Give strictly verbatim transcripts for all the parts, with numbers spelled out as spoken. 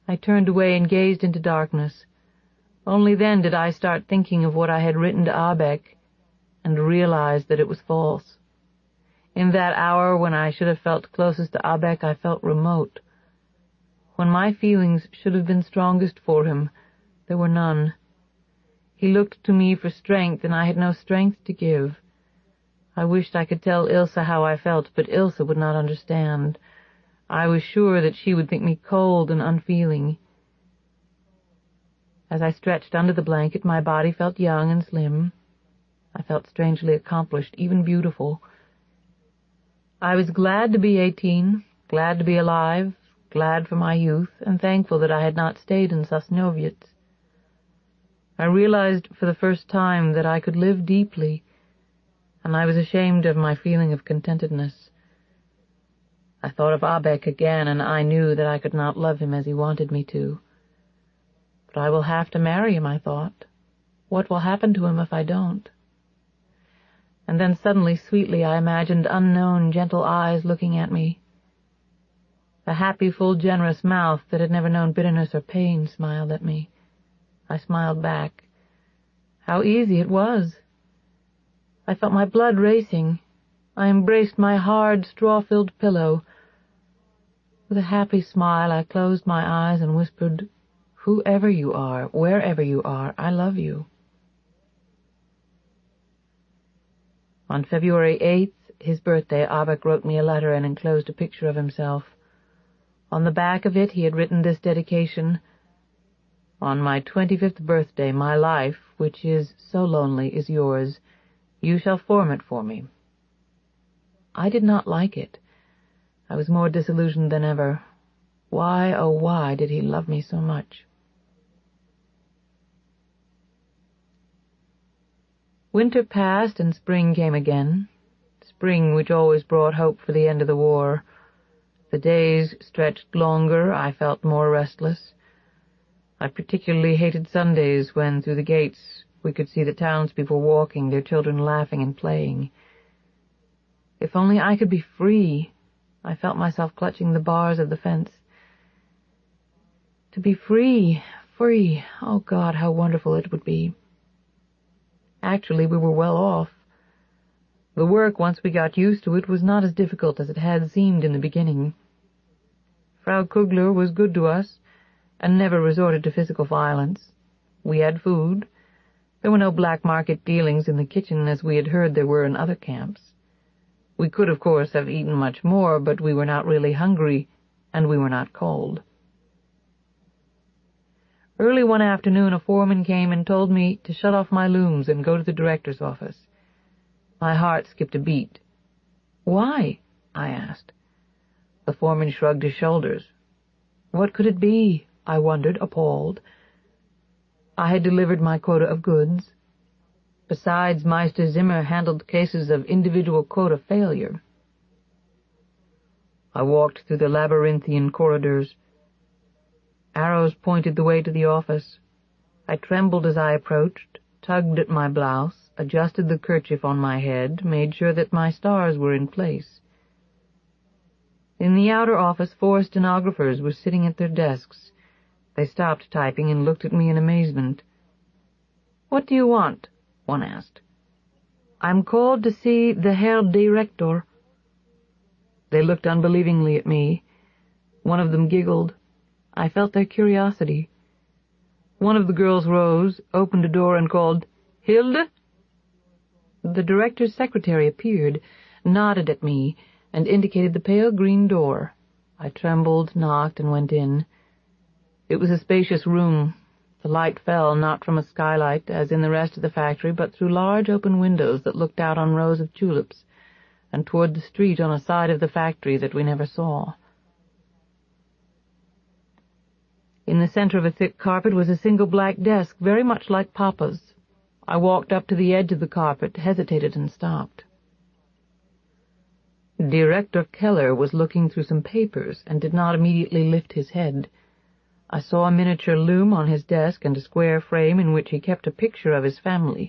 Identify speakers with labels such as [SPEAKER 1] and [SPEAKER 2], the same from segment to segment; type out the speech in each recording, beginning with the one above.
[SPEAKER 1] I turned away and gazed into darkness. Only then did I start thinking of what I had written to Abek, and realized that it was false. In that hour when I should have felt closest to Abek, I felt remote. When my feelings should have been strongest for him, there were none. He looked to me for strength, and I had no strength to give. I wished I could tell Ilse how I felt, but Ilse would not understand. I was sure that she would think me cold and unfeeling. As I stretched under the blanket, my body felt young and slim. I felt strangely accomplished, even beautiful. I was glad to be eighteen, glad to be alive, glad for my youth, and thankful that I had not stayed in Sosnowiec. I realized for the first time that I could live deeply, and I was ashamed of my feeling of contentedness. I thought of Abek again, and I knew that I could not love him as he wanted me to. But I will have to marry him, I thought. What will happen to him if I don't? And then suddenly, sweetly, I imagined unknown, gentle eyes looking at me. The happy, full, generous mouth that had never known bitterness or pain smiled at me. I smiled back. How easy it was! I felt my blood racing. I embraced my hard, straw-filled pillow. With a happy smile, I closed my eyes and whispered, "Whoever you are, wherever you are, I love you." On February eighth, his birthday, Abek wrote me a letter and enclosed a picture of himself. On the back of it he had written this dedication: "On my twenty-fifth birthday, my life, which is so lonely, is yours. You shall form it for me." I did not like it. I was more disillusioned than ever. Why, oh why, did he love me so much? Winter passed and spring came again, spring which always brought hope for the end of the war. The days stretched longer, I felt more restless. I particularly hated Sundays when, through the gates, we could see the townspeople walking, their children laughing and playing. If only I could be free! I felt myself clutching the bars of the fence. To be free, free, oh God, how wonderful it would be. Actually, we were well off. The work, once we got used to it, was not as difficult as it had seemed in the beginning. Frau Kugler was good to us, and never resorted to physical violence. We had food. There were no black market dealings in the kitchen, as we had heard there were in other camps. We could, of course, have eaten much more, but we were not really hungry, and we were not cold. Early one afternoon a foreman came and told me to shut off my looms and go to the director's office. My heart skipped a beat. "Why?" I asked. The foreman shrugged his shoulders. What could it be? I wondered, appalled. I had delivered my quota of goods. Besides, Meister Zimmer handled cases of individual quota failure. I walked through the labyrinthian corridors. Arrows pointed the way to the office. I trembled as I approached, tugged at my blouse, adjusted the kerchief on my head, made sure that my stars were in place. In the outer office, four stenographers were sitting at their desks. They stopped typing and looked at me in amazement. "What do you want?" one asked. "I'm called to see the Herr Director." They looked unbelievingly at me. One of them giggled. I felt their curiosity. One of the girls rose, opened a door, and called, "Hilde?" The director's secretary appeared, nodded at me, and indicated the pale green door. I trembled, knocked, and went in. It was a spacious room. The light fell not from a skylight, as in the rest of the factory, but through large open windows that looked out on rows of tulips, and toward the street on a side of the factory that we never saw. In the center of a thick carpet was a single black desk, very much like Papa's. I walked up to the edge of the carpet, hesitated, and stopped. Director Keller was looking through some papers and did not immediately lift his head. I saw a miniature loom on his desk and a square frame in which he kept a picture of his family.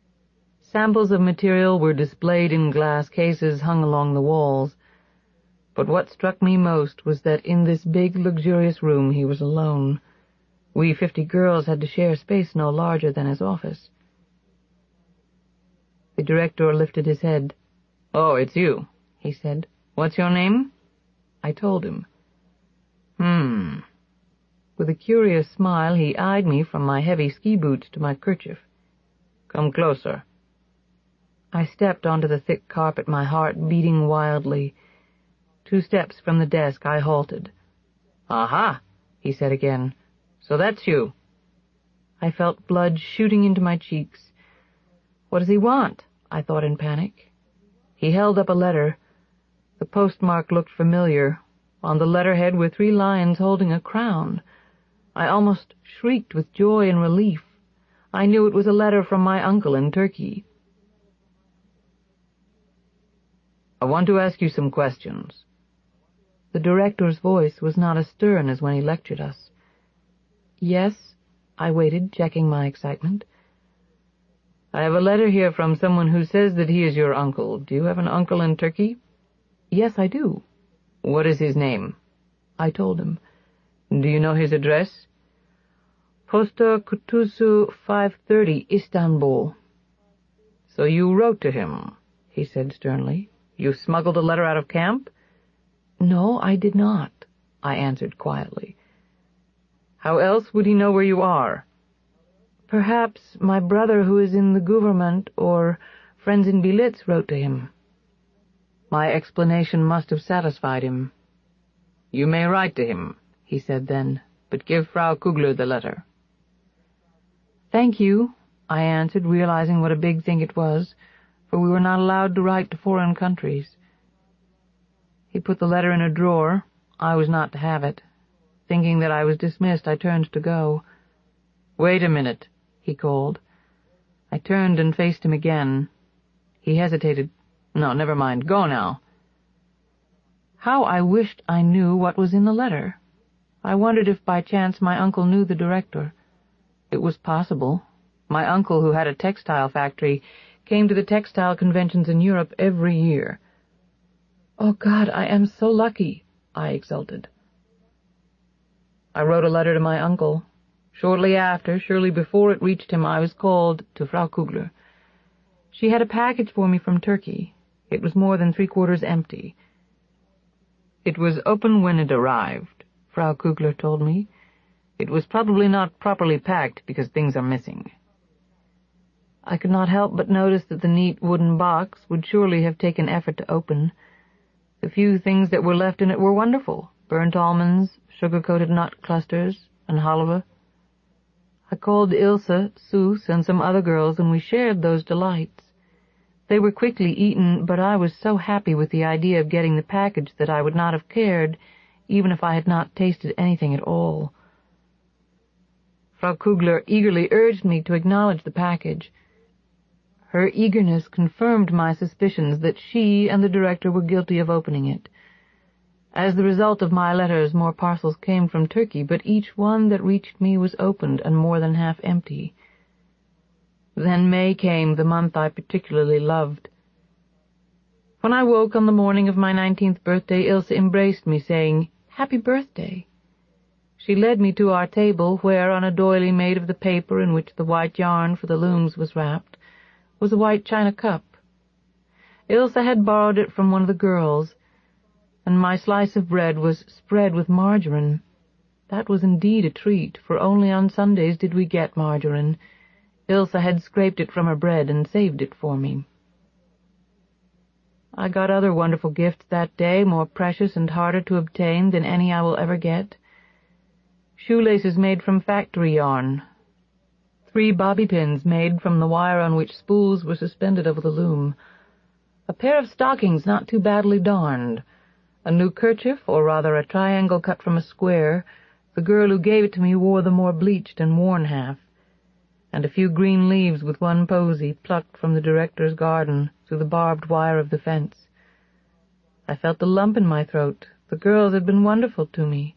[SPEAKER 1] Samples of material were displayed in glass cases hung along the walls. But what struck me most was that in this big, luxurious room he was alone. We fifty girls had to share space no larger than his office. The director lifted his head. "Oh, it's you," he said. "What's your name?" I told him. Hmm. With a curious smile, he eyed me from my heavy ski boots to my kerchief. "Come closer." I stepped onto the thick carpet, my heart beating wildly. Two steps from the desk, I halted. "Aha," he said again. "So that's you." I felt blood shooting into my cheeks. What does he want? I thought in panic. He held up a letter. The postmark looked familiar. On the letterhead were three lions holding a crown. I almost shrieked with joy and relief. I knew it was a letter from my uncle in Turkey. "I want to ask you some questions." The director's voice was not as stern as when he lectured us. "Yes," I waited, checking my excitement. "I have a letter here from someone who says that he is your uncle. Do you have an uncle in Turkey?" "Yes, I do." "What is his name?" I told him. "Do you know his address?" "Posta Kutusu five thirty, Istanbul." "So you wrote to him," he said sternly. "You smuggled a letter out of camp?" "No, I did not," I answered quietly. "How else would he know where you are?" "Perhaps my brother who is in the government or friends in Belitz wrote to him." My explanation must have satisfied him. "You may write to him," he said then, "but give Frau Kugler the letter." "Thank you," I answered, realizing what a big thing it was, for we were not allowed to write to foreign countries. He put the letter in a drawer. I was not to have it. Thinking that I was dismissed, I turned to go. "Wait a minute," he called. I turned and faced him again. He hesitated. "No, never mind. Go now." How I wished I knew what was in the letter. I wondered if by chance my uncle knew the director. It was possible. My uncle, who had a textile factory, came to the textile conventions in Europe every year. "Oh, God, I am so lucky," I exulted. I wrote a letter to my uncle. Shortly after, surely before it reached him, I was called to Frau Kugler. She had a package for me from Turkey. It was more than three-quarters empty. "It was open when it arrived," Frau Kugler told me. "It was probably not properly packed because things are missing." I could not help but notice that the neat wooden box would surely have taken effort to open. The few things that were left in it were wonderful: burnt almonds, sugar-coated nut clusters, and halva. I called Ilse, Sus, and some other girls, and we shared those delights. They were quickly eaten, but I was so happy with the idea of getting the package that I would not have cared, even if I had not tasted anything at all. Frau Kugler eagerly urged me to acknowledge the package. Her eagerness confirmed my suspicions that she and the director were guilty of opening it. As the result of my letters, more parcels came from Turkey, but each one that reached me was opened and more than half empty. Then May came, the month I particularly loved. When I woke on the morning of my nineteenth birthday, Ilse embraced me, saying, "Happy birthday." She led me to our table, where, on a doily made of the paper in which the white yarn for the looms was wrapped, was a white china cup. Ilse had borrowed it from one of the girls, and my slice of bread was spread with margarine. That was indeed a treat, for only on Sundays did we get margarine. Ilse had scraped it from her bread and saved it for me. I got other wonderful gifts that day, more precious and harder to obtain than any I will ever get. Shoelaces made from factory yarn. Three bobby pins made from the wire on which spools were suspended over the loom. A pair of stockings not too badly darned. A new kerchief, or rather a triangle cut from a square. The girl who gave it to me wore the more bleached and worn half. And a few green leaves with one posy plucked from the director's garden through the barbed wire of the fence. I felt the lump in my throat. The girls had been wonderful to me.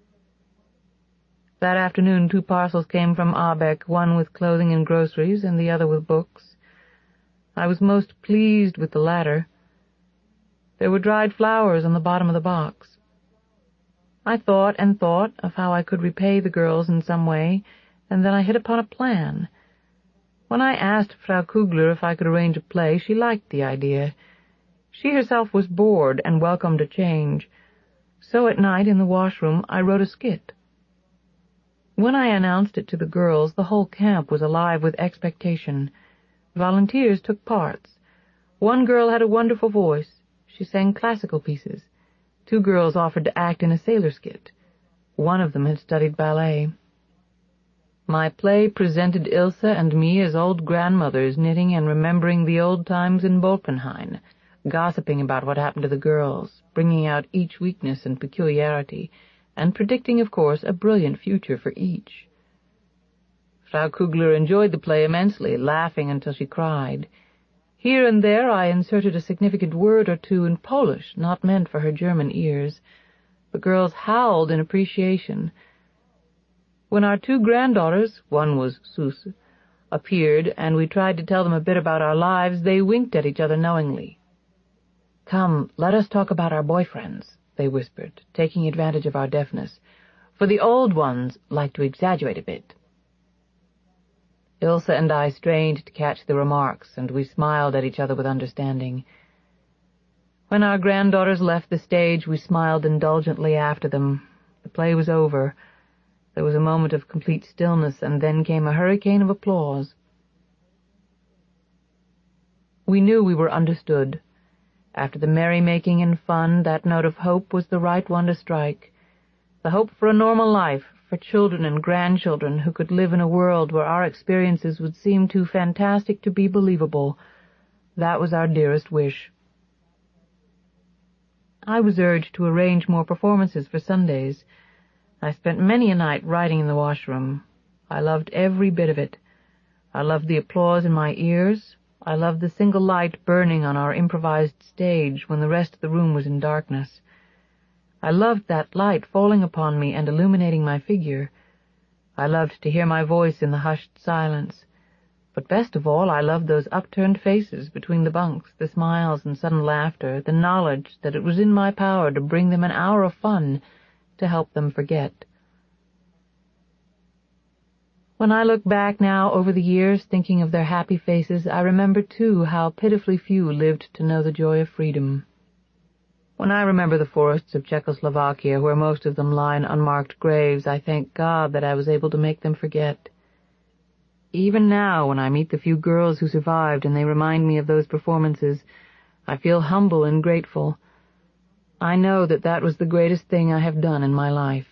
[SPEAKER 1] That afternoon two parcels came from Abeck, one with clothing and groceries, and the other with books. I was most pleased with the latter. There were dried flowers on the bottom of the box. I thought and thought of how I could repay the girls in some way, and then I hit upon a plan. When I asked Frau Kugler if I could arrange a play, she liked the idea. She herself was bored and welcomed a change. So at night in the washroom I wrote a skit. When I announced it to the girls, the whole camp was alive with expectation. Volunteers took parts. One girl had a wonderful voice. She sang classical pieces. Two girls offered to act in a sailor skit. One of them had studied ballet. My play presented Ilse and me as old grandmothers knitting and remembering the old times in Bolkenhain, gossiping about what happened to the girls, bringing out each weakness and peculiarity, and predicting, of course, a brilliant future for each. Frau Kugler enjoyed the play immensely, laughing until she cried. Here and there I inserted a significant word or two in Polish, not meant for her German ears. The girls howled in appreciation. When our two granddaughters, one was Sus, appeared, and we tried to tell them a bit about our lives, they winked at each other knowingly. "Come, let us talk about our boyfriends," they whispered, taking advantage of our deafness, "for the old ones like to exaggerate a bit." Ilse and I strained to catch the remarks, and we smiled at each other with understanding. When our granddaughters left the stage, we smiled indulgently after them. The play was over. There was a moment of complete stillness, and then came a hurricane of applause. We knew we were understood. After the merrymaking and fun, that note of hope was the right one to strike. The hope for a normal life, for children and grandchildren who could live in a world where our experiences would seem too fantastic to be believable. That was our dearest wish. I was urged to arrange more performances for Sundays. I spent many a night writing in the washroom. I loved every bit of it. I loved the applause in my ears. I loved the single light burning on our improvised stage when the rest of the room was in darkness. I loved that light falling upon me and illuminating my figure. I loved to hear my voice in the hushed silence. But best of all, I loved those upturned faces between the bunks, the smiles and sudden laughter, the knowledge that it was in my power to bring them an hour of fun, to help them forget. When I look back now over the years, thinking of their happy faces, I remember, too, how pitifully few lived to know the joy of freedom. When I remember the forests of Czechoslovakia, where most of them lie in unmarked graves, I thank God that I was able to make them forget. Even now, when I meet the few girls who survived and they remind me of those performances, I feel humble and grateful. I know that that was the greatest thing I have done in my life.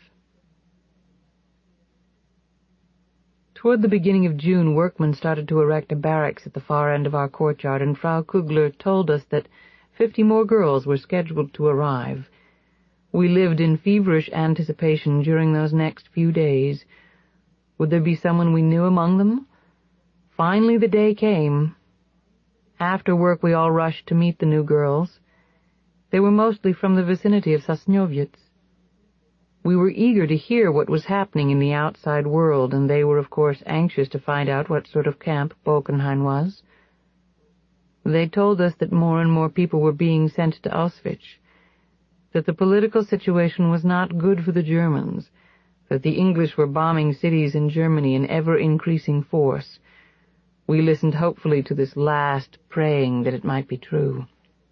[SPEAKER 1] Toward the beginning of June, workmen started to erect a barracks at the far end of our courtyard, and Frau Kugler told us that fifty more girls were scheduled to arrive. We lived in feverish anticipation during those next few days. Would there be someone we knew among them? Finally the day came. After work we all rushed to meet the new girls. They were mostly from the vicinity of Sosnowiec. We were eager to hear what was happening in the outside world, and they were, of course, anxious to find out what sort of camp Bolkenhain was. They told us that more and more people were being sent to Auschwitz, that the political situation was not good for the Germans, that the English were bombing cities in Germany in ever-increasing force. We listened hopefully to this last, praying that it might be true.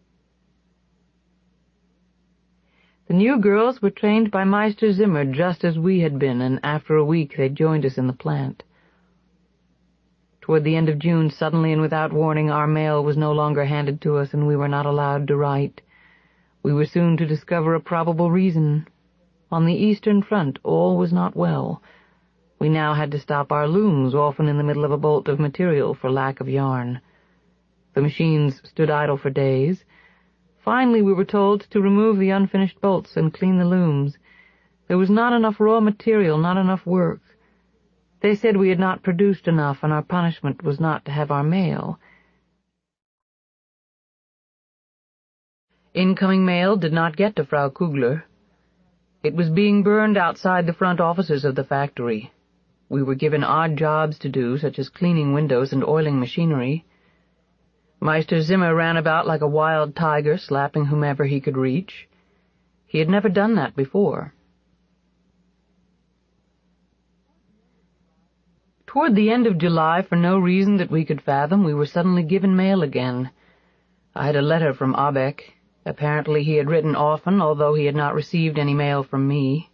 [SPEAKER 1] The new girls were trained by Meister Zimmer just as we had been, and after a week they joined us in the plant. Toward the end of June, suddenly and without warning, our mail was no longer handed to us, and we were not allowed to write. We were soon to discover a probable reason. On the Eastern Front all was not well. We now had to stop our looms, often in the middle of a bolt of material, for lack of yarn. The machines stood idle for days. Finally we were told to remove the unfinished bolts and clean the looms. There was not enough raw material, not enough work. They said we had not produced enough, and our punishment was not to have our mail. Incoming mail did not get to Frau Kugler. It was being burned outside the front offices of the factory. We were given odd jobs to do, such as cleaning windows and oiling machinery. Meister Zimmer ran about like a wild tiger, slapping whomever he could reach. He had never done that before. Toward the end of July, for no reason that we could fathom, we were suddenly given mail again. I had a letter from Abeck. Apparently he had written often, although he had not received any mail from me.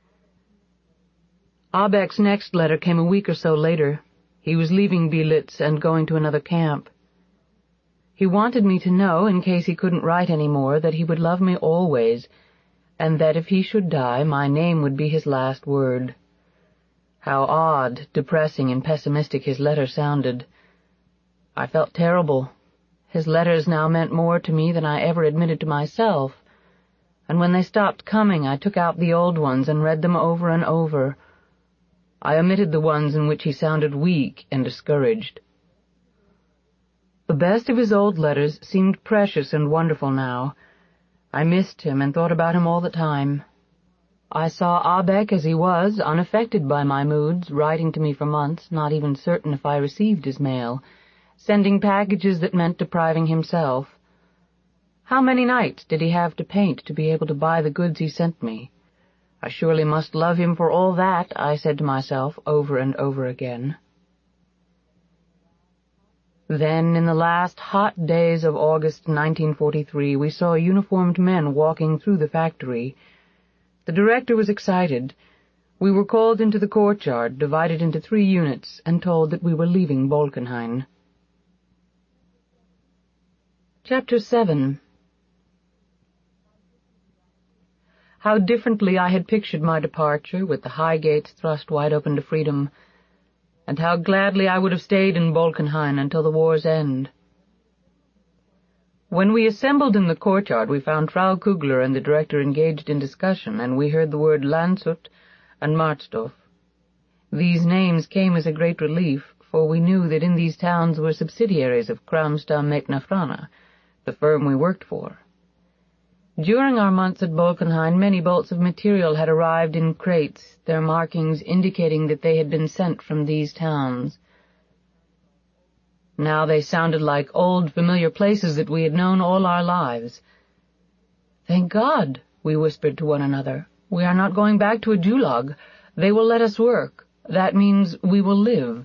[SPEAKER 1] Abeck's next letter came a week or so later. He was leaving Bielitz and going to another camp. He wanted me to know, in case he couldn't write any more, that he would love me always, and that if he should die, my name would be his last word. How odd, depressing, and pessimistic his letter sounded. I felt terrible. His letters now meant more to me than I ever admitted to myself, and when they stopped coming, I took out the old ones and read them over and over. I omitted the ones in which he sounded weak and discouraged. The best of his old letters seemed precious and wonderful now. I missed him and thought about him all the time. I saw Abeck as he was, unaffected by my moods, writing to me for months, not even certain if I received his mail, sending packages that meant depriving himself. How many nights did he have to paint to be able to buy the goods he sent me? I surely must love him for all that, I said to myself over and over again. Then, in the last hot days of August nineteen forty-three, we saw uniformed men walking through the factory. The director was excited. We were called into the courtyard, divided into three units, and told that we were leaving Bolkenhain. Chapter seven. How differently I had pictured my departure, with the high gates thrust wide open to freedom, and how gladly I would have stayed in Bolkenhain until the war's end. When we assembled in the courtyard, we found Frau Kugler and the director engaged in discussion, and we heard the word Landshut and Marzdorf. These names came as a great relief, for we knew that in these towns were subsidiaries of Kramsta-Meckner-Frana, the firm we worked for. During our months at Bolkenhain, many bolts of material had arrived in crates, their markings indicating that they had been sent from these towns. Now they sounded like old, familiar places that we had known all our lives. "Thank God," we whispered to one another. "We are not going back to a gulag. They will let us work. That means we will live."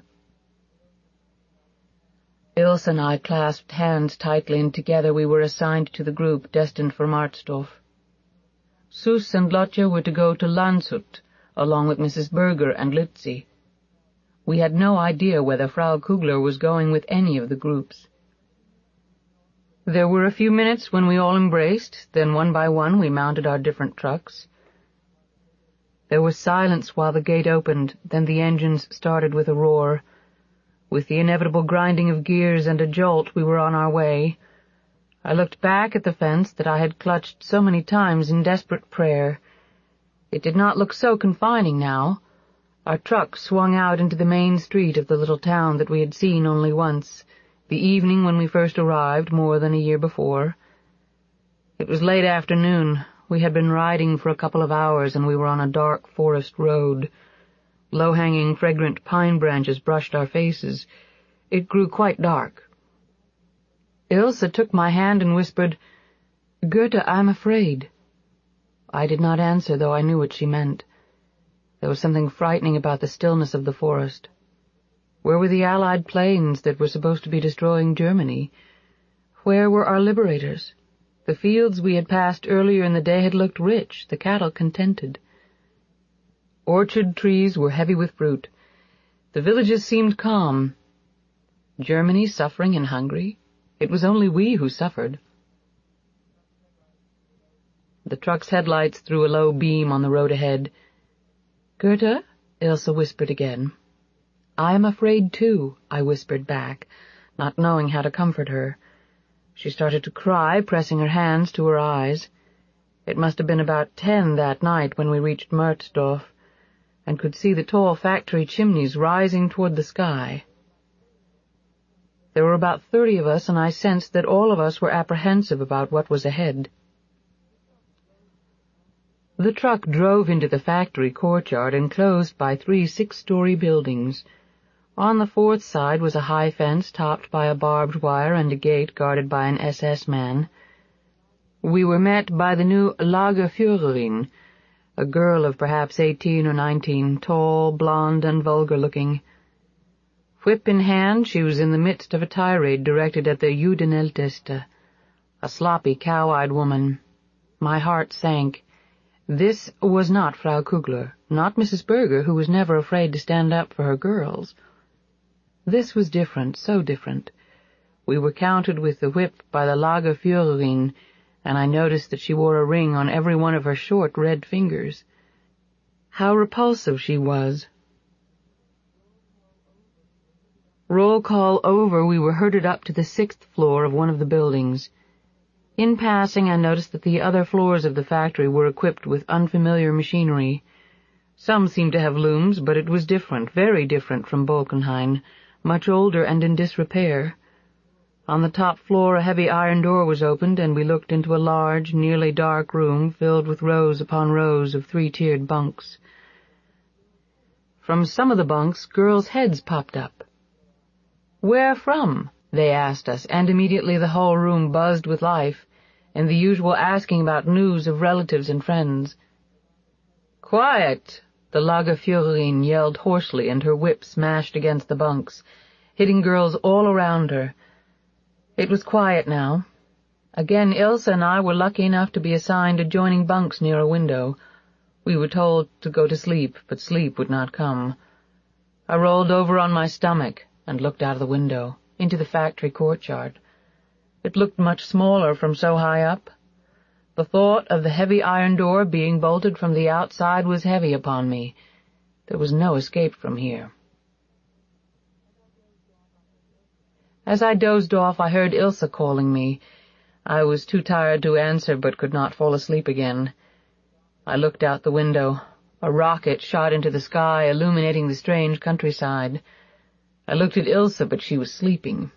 [SPEAKER 1] Ilse and I clasped hands tightly, and together we were assigned to the group destined for Marzdorf. Sus and Lotje were to go to Landshut, along with Missus Berger and Lützi. We had no idea whether Frau Kugler was going with any of the groups. There were a few minutes when we all embraced, then one by one we mounted our different trucks. There was silence while the gate opened, then the engines started with a roar. With the inevitable grinding of gears and a jolt, we were on our way. I looked back at the fence that I had clutched so many times in desperate prayer. It did not look so confining now. Our truck swung out into the main street of the little town that we had seen only once, the evening when we first arrived more than a year before. It was late afternoon. We had been riding for a couple of hours, and we were on a dark forest road. Low-hanging, fragrant pine branches brushed our faces. It grew quite dark. Ilse took my hand and whispered, "Goethe, I'm afraid." I did not answer, though I knew what she meant. There was something frightening about the stillness of the forest. Where were the Allied planes that were supposed to be destroying Germany? Where were our liberators? The fields we had passed earlier in the day had looked rich, the cattle contented. Orchard trees were heavy with fruit. The villages seemed calm. Germany suffering and hungry? It was only we who suffered. The truck's headlights threw a low beam on the road ahead. "Goethe?" Ilse whispered again. "I am afraid, too," I whispered back, not knowing how to comfort her. She started to cry, pressing her hands to her eyes. It must have been about ten that night when we reached Marzdorf, and could see the tall factory chimneys rising toward the sky. There were about thirty of us, and I sensed that all of us were apprehensive about what was ahead. The truck drove into the factory courtyard enclosed by three six-story buildings. On the fourth side was a high fence topped by a barbed wire and a gate guarded by an S S man. We were met by the new Lagerführerin, a girl of perhaps eighteen or nineteen, tall, blonde, and vulgar-looking. Whip in hand, she was in the midst of a tirade directed at the Judenälteste, a sloppy, cow-eyed woman. My heart sank. This was not Frau Kugler, not Missus Berger, who was never afraid to stand up for her girls. This was different, so different. We were counted with the whip by the Lagerführerin, and I noticed that she wore a ring on every one of her short red fingers. How repulsive she was. Roll call over, we were herded up to the sixth floor of one of the buildings. In passing, I noticed that the other floors of the factory were equipped with unfamiliar machinery. Some seemed to have looms, but it was different, very different from Bolkenhain, much older and in disrepair. On the top floor a heavy iron door was opened, and we looked into a large, nearly dark room filled with rows upon rows of three-tiered bunks. From some of the bunks, girls' heads popped up. "Where from?" they asked us, and immediately the whole room buzzed with life, and the usual asking about news of relatives and friends. "Quiet!" the Lagerführerin yelled hoarsely, and her whip smashed against the bunks, hitting girls all around her. It was quiet now. Again Ilse and I were lucky enough to be assigned adjoining bunks near a window. We were told to go to sleep, but sleep would not come. I rolled over on my stomach and looked out of the window, into the factory courtyard. It looked much smaller from so high up. The thought of the heavy iron door being bolted from the outside was heavy upon me. There was no escape from here. As I dozed off, I heard Ilse calling me. I was too tired to answer, but could not fall asleep again. I looked out the window. A rocket shot into the sky, illuminating the strange countryside. I looked at Ilse, but she was sleeping.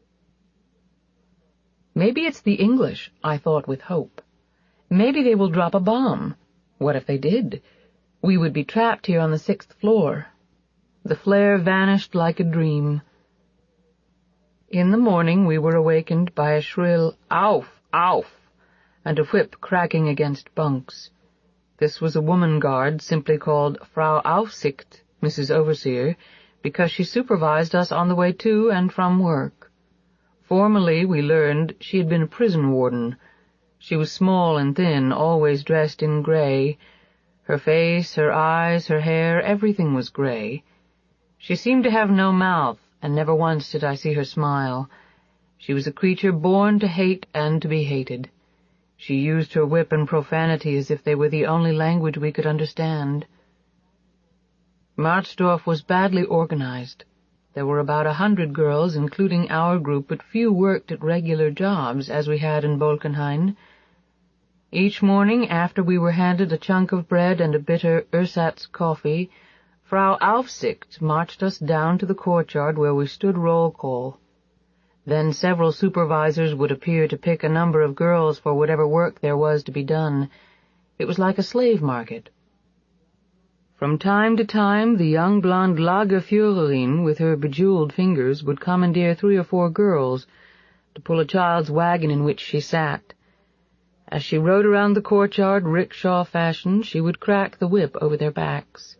[SPEAKER 1] Maybe it's the English, I thought with hope. Maybe they will drop a bomb. What if they did? We would be trapped here on the sixth floor. The flare vanished like a dream. In the morning we were awakened by a shrill "Auf! Auf!" and a whip cracking against bunks. This was a woman guard, simply called Frau Aufsicht, Missus Overseer, because she supervised us on the way to and from work. Formerly, we learned, she had been a prison warden. She was small and thin, always dressed in gray. Her face, her eyes, her hair, everything was gray. She seemed to have no mouth, and never once did I see her smile. She was a creature born to hate and to be hated. She used her whip and profanity as if they were the only language we could understand. Marchdorf was badly organized. There were about a hundred girls, including our group, but few worked at regular jobs, as we had in Bolkenhain. Each morning, after we were handed a chunk of bread and a bitter ersatz coffee, Frau Aufsicht marched us down to the courtyard where we stood roll call. Then several supervisors would appear to pick a number of girls for whatever work there was to be done. It was like a slave market. From time to time, the young blonde Lagerführerin, with her bejeweled fingers, would commandeer three or four girls to pull a child's wagon in which she sat. As she rode around the courtyard, rickshaw fashion, she would crack the whip over their backs.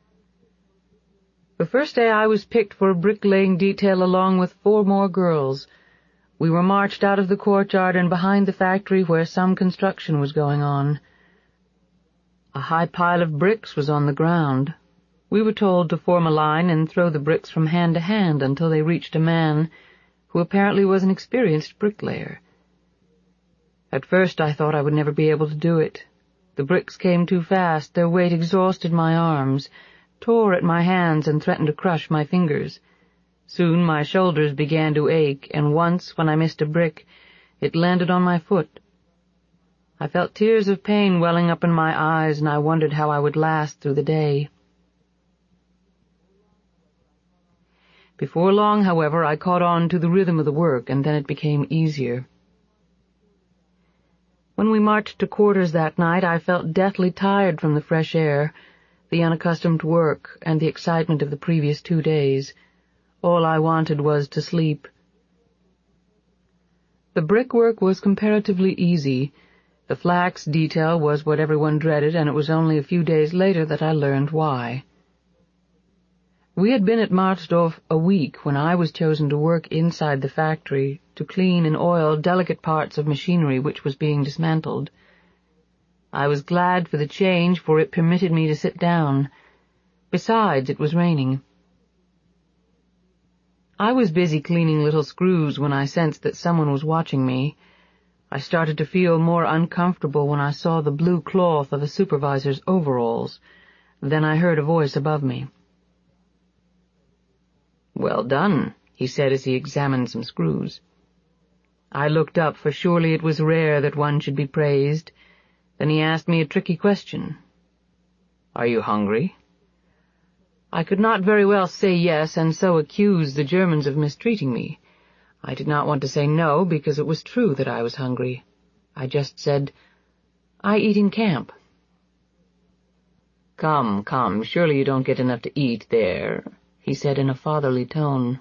[SPEAKER 1] The first day I was picked for a bricklaying detail along with four more girls. We were marched out of the courtyard and behind the factory where some construction was going on. A high pile of bricks was on the ground. We were told to form a line and throw the bricks from hand to hand until they reached a man who apparently was an experienced bricklayer. At first I thought I would never be able to do it. The bricks came too fast, their weight exhausted my arms, tore at my hands, and threatened to crush my fingers. Soon my shoulders began to ache, and once, when I missed a brick, it landed on my foot. I felt tears of pain welling up in my eyes, and I wondered how I would last through the day. Before long, however, I caught on to the rhythm of the work, and then it became easier. When we marched to quarters that night, I felt deathly tired from the fresh air, the unaccustomed work, and the excitement of the previous two days. All I wanted was to sleep. The brickwork was comparatively easy. The flax detail was what everyone dreaded, and it was only a few days later that I learned why. We had been at Marzdorf a week when I was chosen to work inside the factory to clean and oil delicate parts of machinery which was being dismantled. I was glad for the change, for it permitted me to sit down. Besides, it was raining. I was busy cleaning little screws when I sensed that someone was watching me. I started to feel more uncomfortable when I saw the blue cloth of a supervisor's overalls. Then I heard a voice above me. "Well done," he said as he examined some screws. I looked up, for surely it was rare that one should be praised. Then he asked me a tricky question. "Are you hungry?" I could not very well say yes, and so accuse the Germans of mistreating me. I did not want to say no, because it was true that I was hungry. I just said, "I eat in camp." "Come, come, surely you don't get enough to eat there," he said in a fatherly tone.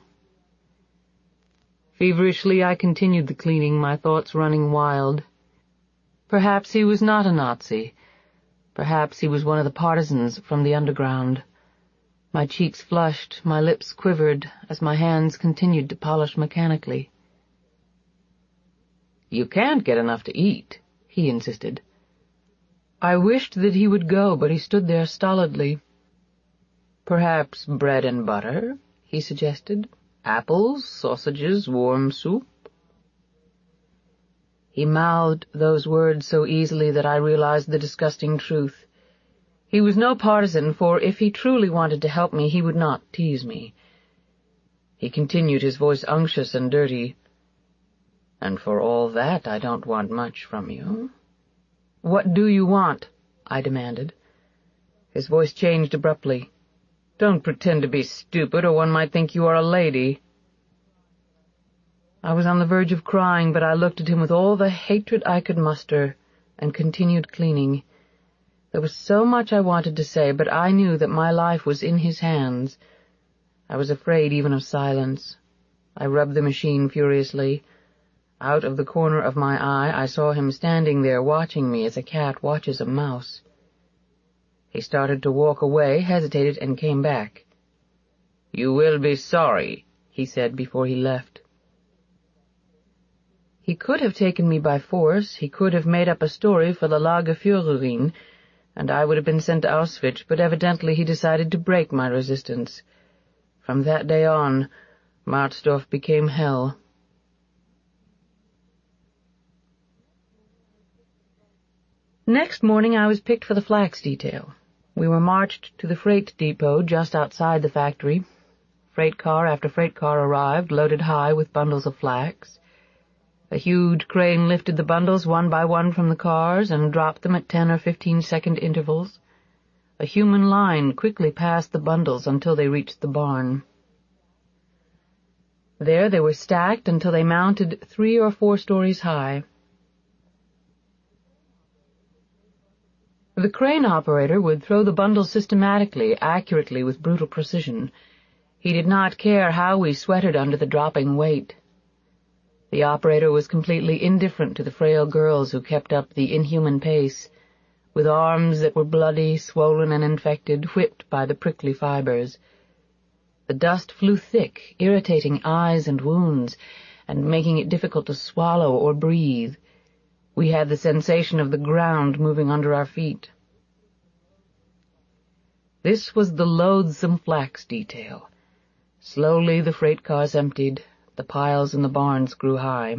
[SPEAKER 1] Feverishly I continued the cleaning, my thoughts running wild. Perhaps he was not a Nazi. Perhaps he was one of the partisans from the underground. My cheeks flushed, my lips quivered, as my hands continued to polish mechanically. "You can't get enough to eat," he insisted. I wished that he would go, but he stood there stolidly. "Perhaps bread and butter," he suggested. "Apples, sausages, warm soup." He mouthed those words so easily that I realized the disgusting truth. He was no partisan, for if he truly wanted to help me, he would not tease me. He continued, his voice unctuous and dirty. "And for all that, I don't want much from you." "What do you want?" I demanded. His voice changed abruptly. "Don't pretend to be stupid, or one might think you are a lady." I was on the verge of crying, but I looked at him with all the hatred I could muster, and continued cleaning. There was so much I wanted to say, but I knew that my life was in his hands. I was afraid even of silence. I rubbed the machine furiously. Out of the corner of my eye I saw him standing there watching me as a cat watches a mouse. He started to walk away, hesitated, and came back. "You will be sorry," he said before he left. He could have taken me by force, he could have made up a story for the Lagerführerin, and I would have been sent to Auschwitz, but evidently he decided to break my resistance. From that day on, Marzdorf became hell. Next morning I was picked for the flax detail. We were marched to the freight depot just outside the factory. Freight car after freight car arrived, loaded high with bundles of flax. A huge crane lifted the bundles one by one from the cars and dropped them at ten or fifteen second intervals. A human line quickly passed the bundles until they reached the barn. There they were stacked until they mounted three or four stories high. The crane operator would throw the bundles systematically, accurately, with brutal precision. He did not care how we sweated under the dropping weight. The operator was completely indifferent to the frail girls who kept up the inhuman pace, with arms that were bloody, swollen, and infected, whipped by the prickly fibers. The dust flew thick, irritating eyes and wounds, and making it difficult to swallow or breathe. We had the sensation of the ground moving under our feet. This was the loathsome flax detail. Slowly the freight cars emptied. The piles in the barns grew high.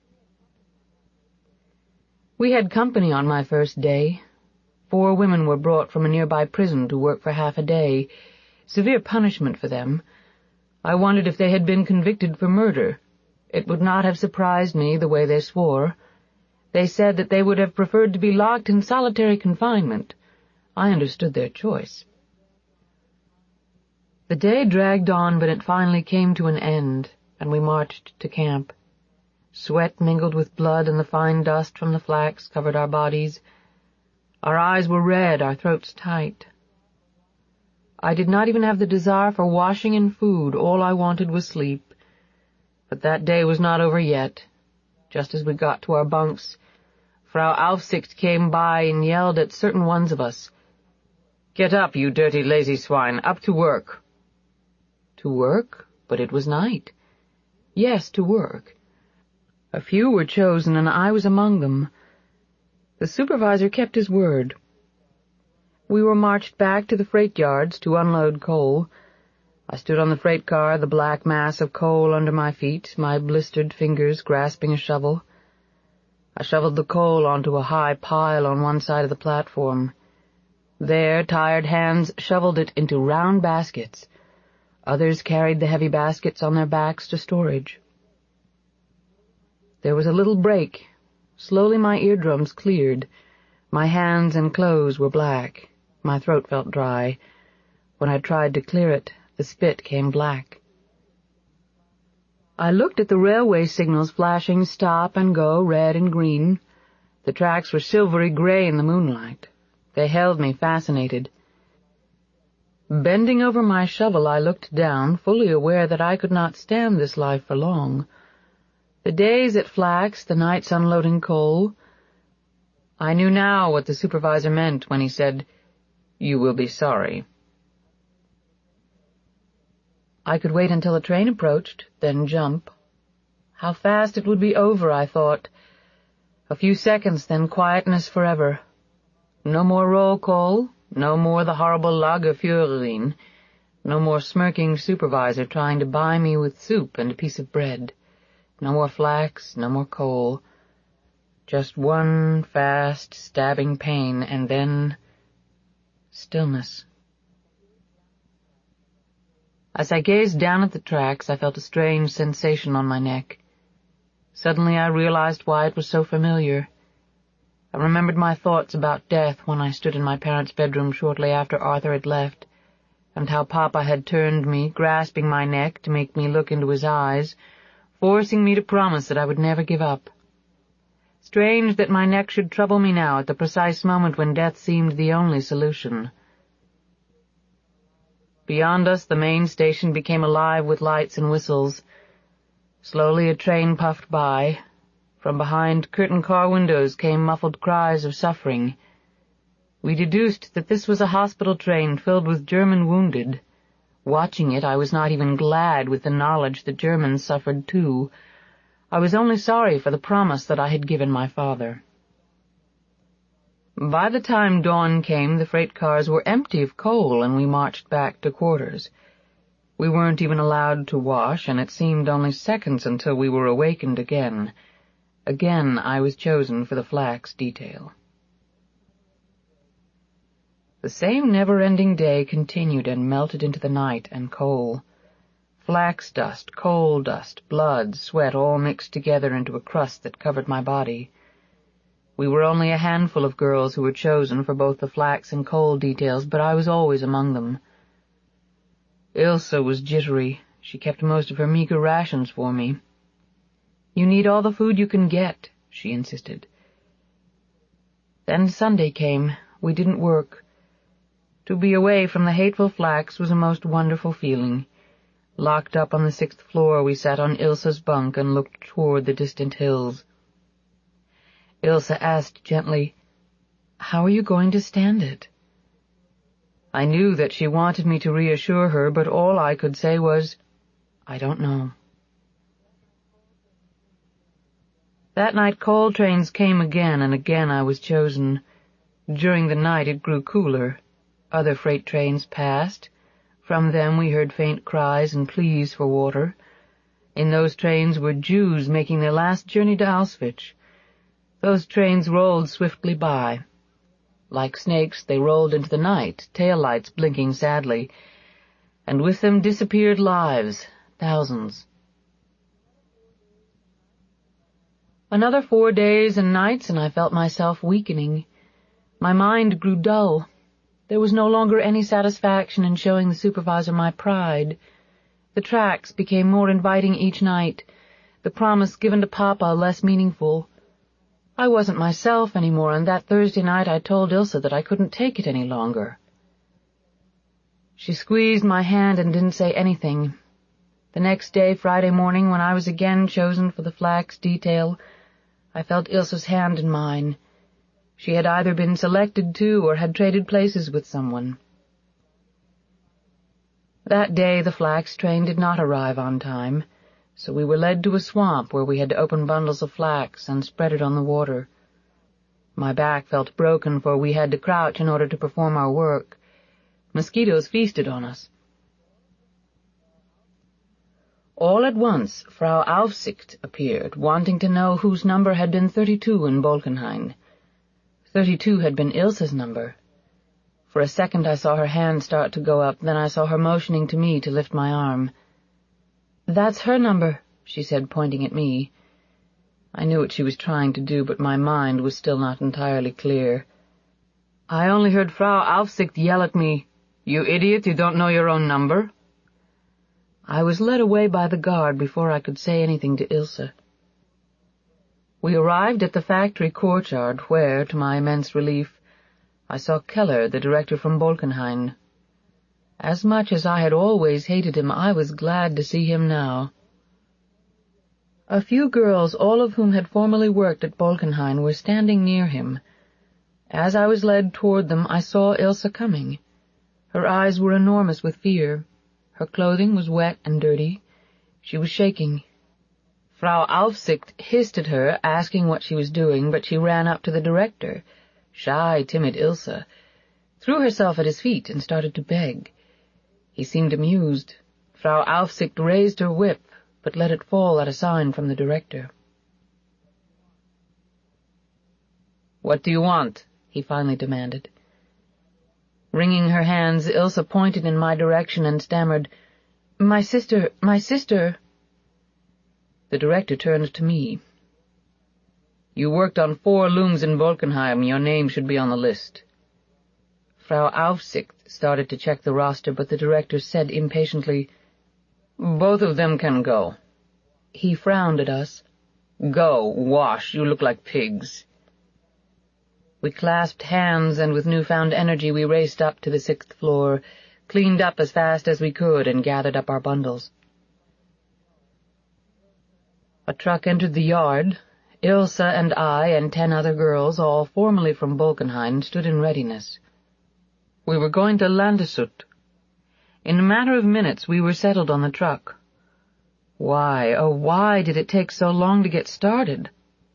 [SPEAKER 1] We had company on my first day. Four women were brought from a nearby prison to work for half a day. Severe punishment for them. I wondered if they had been convicted for murder. It would not have surprised me the way they swore. They said that they would have preferred to be locked in solitary confinement. I understood their choice. The day dragged on, but it finally came to an end, and we marched to camp. Sweat mingled with blood, and the fine dust from the flax covered our bodies. Our eyes were red, our throats tight. I did not even have the desire for washing and food. All I wanted was sleep. But that day was not over yet. Just as we got to our bunks, Frau Aufsicht came by and yelled at certain ones of us, "Get up, you dirty lazy swine, up to work." To work? But it was night. Yes, to work. A few were chosen, and I was among them. The supervisor kept his word. We were marched back to the freight yards to unload coal. I stood on the freight car, the black mass of coal under my feet, my blistered fingers grasping a shovel. I shoveled the coal onto a high pile on one side of the platform. There, tired hands shoveled it into round baskets. Others carried the heavy baskets on their backs to storage. There was a little break. Slowly my eardrums cleared. My hands and clothes were black. My throat felt dry. When I tried to clear it, the spit came black. I looked at the railway signals flashing stop and go, red and green. The tracks were silvery gray in the moonlight. They held me fascinated. Bending over my shovel, I looked down, fully aware that I could not stand this life for long. The days at Flax, the nights unloading coal. I knew now what the supervisor meant when he said, "You will be sorry." I could wait until a train approached, then jump. How fast it would be over, I thought. A few seconds, then quietness forever. No more roll call, no more the horrible Lagerführerin, no more smirking supervisor trying to buy me with soup and a piece of bread. No more flax, no more coal. Just one fast, stabbing pain, and then stillness. As I gazed down at the tracks, I felt a strange sensation on my neck. Suddenly I realized why it was so familiar. I remembered my thoughts about death when I stood in my parents' bedroom shortly after Arthur had left, and how Papa had turned me, grasping my neck to make me look into his eyes, forcing me to promise that I would never give up. Strange that my neck should trouble me now at the precise moment when death seemed the only solution. Beyond us, the main station became alive with lights and whistles. Slowly a train puffed by. From behind curtained car windows came muffled cries of suffering. We deduced that this was a hospital train filled with German wounded. Watching it, I was not even glad with the knowledge that Germans suffered too. I was only sorry for the promise that I had given my father. By the time dawn came, the freight cars were empty of coal, and we marched back to quarters. We weren't even allowed to wash, and it seemed only seconds until we were awakened again. Again I was chosen for the flax detail. The same never-ending day continued and melted into the night and coal. Flax dust, coal dust, blood, sweat all mixed together into a crust that covered my body. We were only a handful of girls who were chosen for both the flax and coal details, but I was always among them. Ilse was jittery. She kept most of her meager rations for me. "You need all the food you can get," she insisted. Then Sunday came. We didn't work. To be away from the hateful flax was a most wonderful feeling. Locked up on the sixth floor, we sat on Ilse's bunk and looked toward the distant hills. Ilse asked gently, "How are you going to stand it?" I knew that she wanted me to reassure her, but all I could say was, "I don't know." That night coal trains came again, and again I was chosen. During the night it grew cooler. Other freight trains passed. From them we heard faint cries and pleas for water. In those trains were Jews making their last journey to Auschwitz. Those trains rolled swiftly by. Like snakes, they rolled into the night, tail lights blinking sadly, and with them disappeared lives, thousands. Another four days and nights, and I felt myself weakening. My mind grew dull. There was no longer any satisfaction in showing the supervisor my pride. The tracks became more inviting each night, the promise given to Papa less meaningful. I wasn't myself any more, and that Thursday night I told Ilse that I couldn't take it any longer. She squeezed my hand and didn't say anything. The next day, Friday morning, when I was again chosen for the flax detail, I felt Ilse's hand in mine. She had either been selected too or had traded places with someone. That day the flax train did not arrive on time, so we were led to a swamp where we had to open bundles of flax and spread it on the water. My back felt broken, for we had to crouch in order to perform our work. Mosquitoes feasted on us. All at once Frau Aufsicht appeared, wanting to know whose number had been thirty-two in Bolkenhain. Thirty-two had been Ilse's number. For a second I saw her hand start to go up, then I saw her motioning to me to lift my arm. "That's her number," she said, pointing at me. I knew what she was trying to do, but my mind was still not entirely clear. I only heard Frau Aufsicht yell at me, "You idiot, you don't know your own number." I was led away by the guard before I could say anything to Ilse. We arrived at the factory courtyard where, to my immense relief, I saw Keller, the director from Bolkenhain. As much as I had always hated him, I was glad to see him now. A few girls, all of whom had formerly worked at Bolkenhain, were standing near him. As I was led toward them, I saw Ilse coming. Her eyes were enormous with fear. Her clothing was wet and dirty. She was shaking. Frau Aufsicht hissed at her, asking what she was doing, but she ran up to the director, shy, timid Ilse, threw herself at his feet and started to beg. He seemed amused. Frau Aufsicht raised her whip, but let it fall at a sign from the director. "What do you want?" he finally demanded. Wringing her hands, Ilse pointed in my direction and stammered, "My sister, my sister." The director turned to me. "You worked on four looms in Bolkenheim. Your name should be on the list." Frau Aufsicht started to check the roster, but the director said impatiently, "Both of them can go." He frowned at us. "Go, wash, you look like pigs." We clasped hands, and with newfound energy we raced up to the sixth floor, cleaned up as fast as we could, and gathered up our bundles. A truck entered the yard. Ilse and I and ten other girls, all formerly from Bolkenhain, stood in readiness. We were going to Landeshut. In a matter of minutes we were settled on the truck. Why, oh why did it take so long to get started?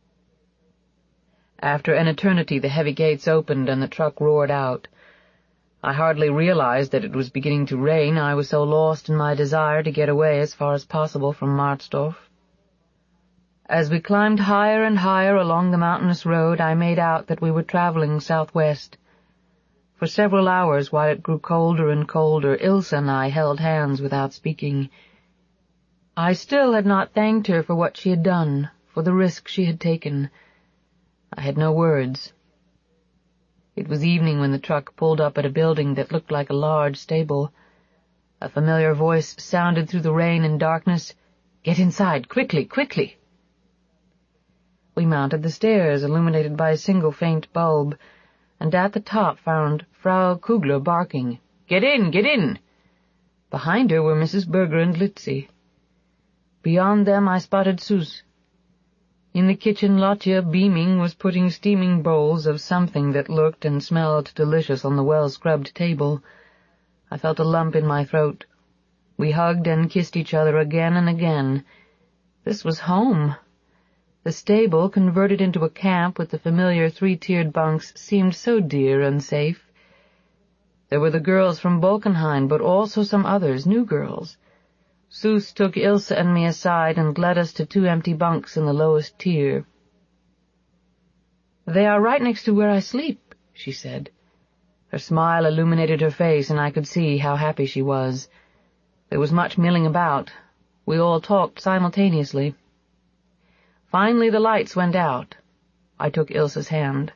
[SPEAKER 1] After an eternity the heavy gates opened and the truck roared out. I hardly realized that it was beginning to rain. I was so lost in my desire to get away as far as possible from Marzdorf. As we climbed higher and higher along the mountainous road, I made out that we were traveling southwest. For several hours, while it grew colder and colder, Ilse and I held hands without speaking. I still had not thanked her for what she had done, for the risk she had taken. I had no words. It was evening when the truck pulled up at a building that looked like a large stable. A familiar voice sounded through the rain and darkness, "Get inside, quickly, quickly!" We mounted the stairs, illuminated by a single faint bulb, and at the top found Frau Kugler barking, "Get in, get in!" Behind her were Missus Berger and Litzi. Beyond them I spotted Sus. In the kitchen, Lotja, beaming, was putting steaming bowls of something that looked and smelled delicious on the well-scrubbed table. I felt a lump in my throat. We hugged and kissed each other again and again. This was home. The stable, converted into a camp with the familiar three-tiered bunks, seemed so dear and safe. There were the girls from Bolkenhain, but also some others, new girls. Sus took Ilse and me aside and led us to two empty bunks in the lowest tier. "They are right next to where I sleep," she said. Her smile illuminated her face, and I could see how happy she was. There was much milling about. We all talked simultaneously. Finally the lights went out. I took Ilse's hand.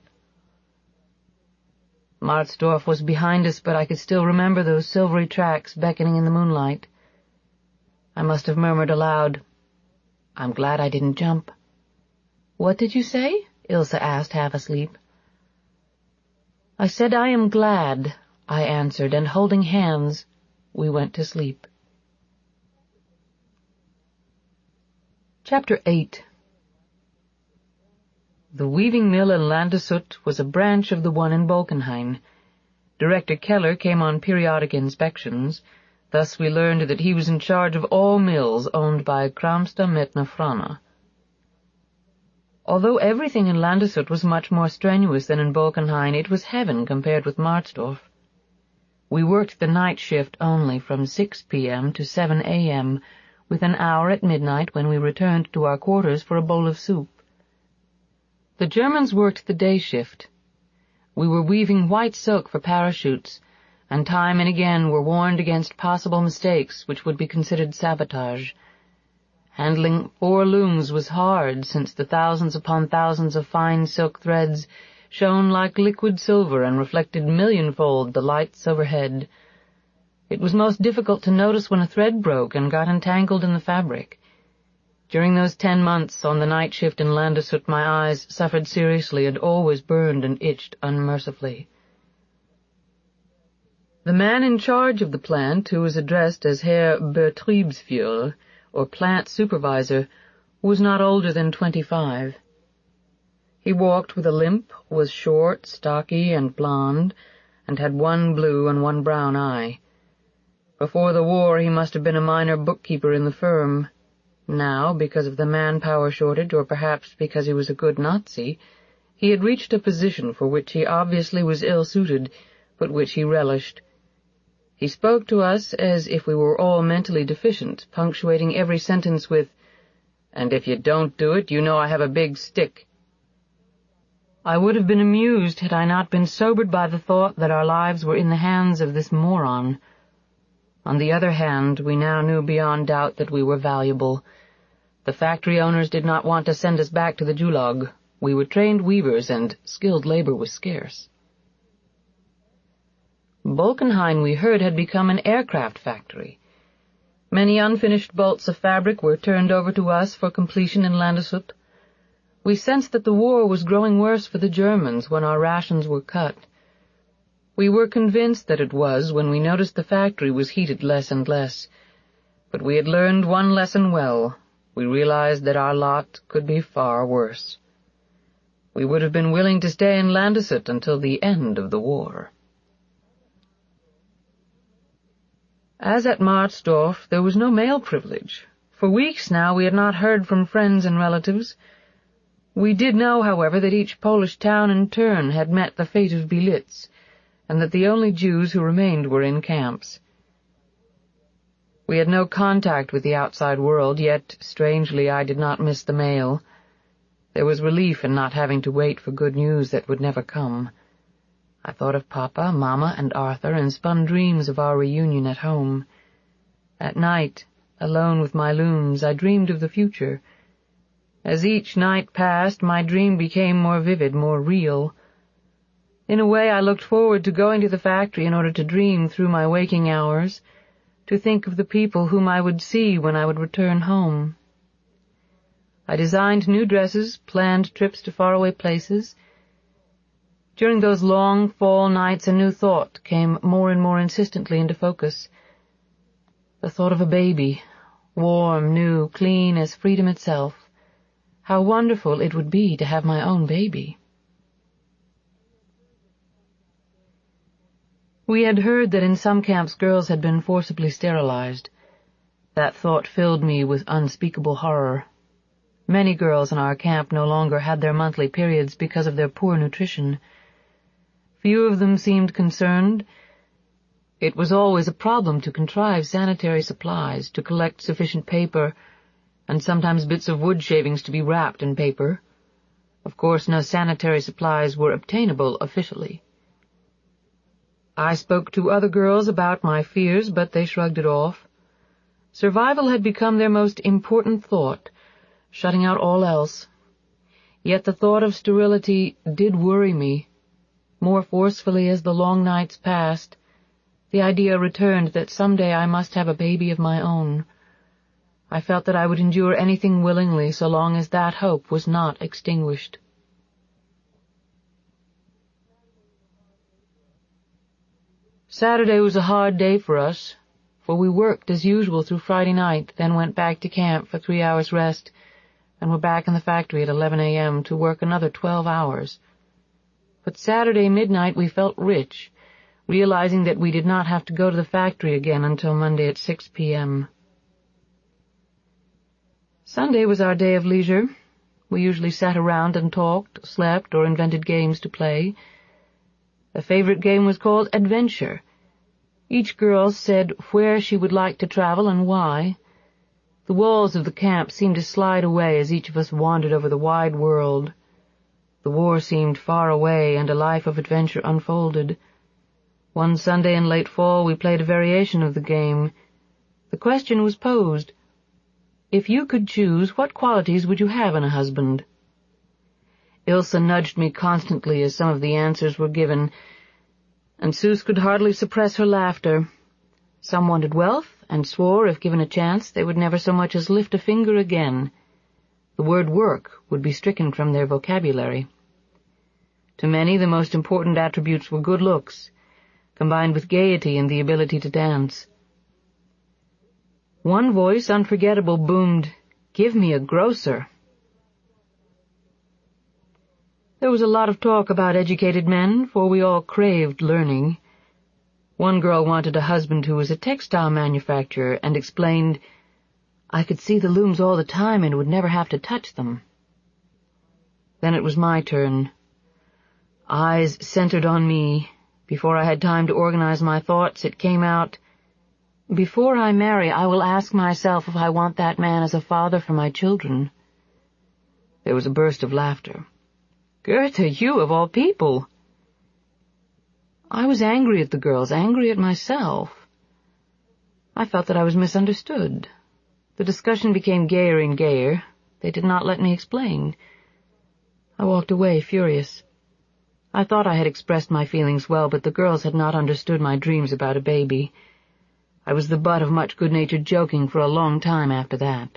[SPEAKER 1] Marzdorf was behind us, but I could still remember those silvery tracks beckoning in the moonlight. I must have murmured aloud, "I'm glad I didn't jump." "What did you say?" Ilse asked, half asleep. "I said I am glad," I answered, and holding hands, we went to sleep. Chapter eight. The weaving mill in Landeshut was a branch of the one in Bolkenhain. Director Keller came on periodic inspections. Thus we learned that he was in charge of all mills owned by Kramsta Metna Frana. Although everything in Landeshut was much more strenuous than in Bolkenhain, it was heaven compared with Martsdorf. We worked the night shift only from six p m to seven a m, with an hour at midnight when we returned to our quarters for a bowl of soup. The Germans worked the day shift. We were weaving white silk for parachutes, and time and again were warned against possible mistakes which would be considered sabotage. Handling four looms was hard, since the thousands upon thousands of fine silk threads shone like liquid silver and reflected millionfold the lights overhead. It was most difficult to notice when a thread broke and got entangled in the fabric. During those ten months on the night shift in Landeshut, my eyes suffered seriously and always burned and itched unmercifully. The man in charge of the plant, who was addressed as Herr Betriebsführer, or plant supervisor, was not older than twenty-five. He walked with a limp, was short, stocky, and blond, and had one blue and one brown eye. Before the war he must have been a minor bookkeeper in the firm. Now, because of the manpower shortage, or perhaps because he was a good Nazi, he had reached a position for which he obviously was ill-suited, but which he relished. He spoke to us as if we were all mentally deficient, punctuating every sentence with, "And if you don't do it, you know I have a big stick." I would have been amused had I not been sobered by the thought that our lives were in the hands of this moron. On the other hand, we now knew beyond doubt that we were valuable. The factory owners did not want to send us back to the Gulag. We were trained weavers, and skilled labor was scarce. Bolkenhain, we heard, had become an aircraft factory. Many unfinished bolts of fabric were turned over to us for completion in Landeshut. We sensed that the war was growing worse for the Germans when our rations were cut. We were convinced that it was when we noticed the factory was heated less and less. But we had learned one lesson well. We realized that our lot could be far worse. We would have been willing to stay in Landeshut until the end of the war. As at Martsdorf, there was no mail privilege. For weeks now we had not heard from friends and relatives. We did know, however, that each Polish town in turn had met the fate of Belitz, and that the only Jews who remained were in camps. We had no contact with the outside world, yet, strangely, I did not miss the mail. There was relief in not having to wait for good news that would never come. I thought of Papa, Mama, and Arthur, and spun dreams of our reunion at home. At night, alone with my looms, I dreamed of the future. As each night passed, my dream became more vivid, more real. In a way, I looked forward to going to the factory in order to dream through my waking hours, to think of the people whom I would see when I would return home. I designed new dresses, planned trips to faraway places. During those long fall nights a new thought came more and more insistently into focus. The thought of a baby, warm, new, clean as freedom itself. How wonderful it would be to have my own baby. We had heard that in some camps girls had been forcibly sterilized. That thought filled me with unspeakable horror. Many girls in our camp no longer had their monthly periods because of their poor nutrition. Few of them seemed concerned. It was always a problem to contrive sanitary supplies, to collect sufficient paper, and sometimes bits of wood shavings to be wrapped in paper. Of course, no sanitary supplies were obtainable officially. I spoke to other girls about my fears, but they shrugged it off. Survival had become their most important thought, shutting out all else. Yet the thought of sterility did worry me. More forcefully as the long nights passed, the idea returned that some day I must have a baby of my own. I felt that I would endure anything willingly so long as that hope was not extinguished. Saturday was a hard day for us. for we worked as usual through Friday night, then went back to camp for three hours rest, and were back in the factory at eleven a m to work another twelve hours. But Saturday midnight we felt rich, realizing that we did not have to go to the factory again until Monday at six p m Sunday was our day of leisure. We usually sat around and talked, slept, or invented games to play. A favorite game was called Adventure. Each girl said where she would like to travel and why. The walls of the camp seemed to slide away as each of us wandered over the wide world. The war seemed far away, and a life of adventure unfolded. One Sunday in late fall we played a variation of the game. The question was posed, if you could choose, what qualities would you have in a husband? Ilse nudged me constantly as some of the answers were given, and Seuss could hardly suppress her laughter. Some wanted wealth, and swore, if given a chance, they would never so much as lift a finger again. The word work would be stricken from their vocabulary. To many, the most important attributes were good looks, combined with gaiety and the ability to dance. One voice, unforgettable, boomed, "Give me a grocer." There was a lot of talk about educated men, for we all craved learning. One girl wanted a husband who was a textile manufacturer and explained, "I could see the looms all the time and would never have to touch them." Then it was my turn. Eyes centered on me. Before I had time to organize my thoughts, it came out, "Before I marry, I will ask myself if I want that man as a father for my children." There was a burst of laughter. "Goethe, you of all people!" I was angry at the girls, angry at myself. I felt that I was misunderstood. The discussion became gayer and gayer. They did not let me explain. I walked away, furious. I thought I had expressed my feelings well, but the girls had not understood my dreams about a baby. I was the butt of much good-natured joking for a long time after that.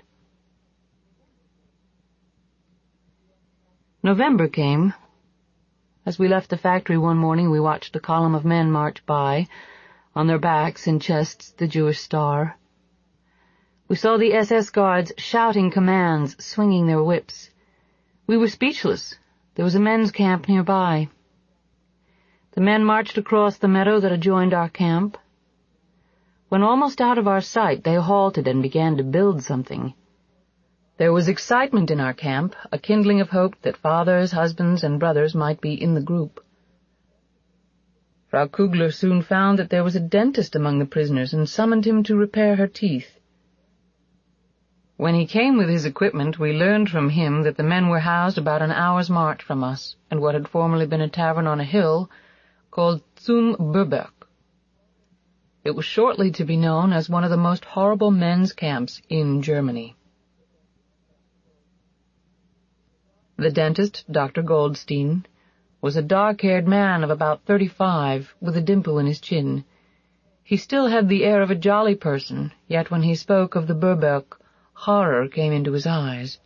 [SPEAKER 1] November came. As we left the factory one morning, we watched a column of men march by, on their backs and chests the Jewish star. We saw the S S guards shouting commands, swinging their whips. We were speechless. There was a men's camp nearby. The men marched across the meadow that adjoined our camp. When almost out of our sight, they halted and began to build something. There was excitement in our camp, a kindling of hope that fathers, husbands, and brothers might be in the group. Frau Kugler soon found that there was a dentist among the prisoners and summoned him to repair her teeth. When he came with his equipment, we learned from him that the men were housed about an hour's march from us, in what had formerly been a tavern on a hill called Zum Burberg. It was shortly to be known as one of the most horrible men's camps in Germany. The dentist, Doctor Goldstein, was a dark-haired man of about thirty-five, with a dimple in his chin. He still had the air of a jolly person, yet when he spoke of the Burberg, horror came into his eyes.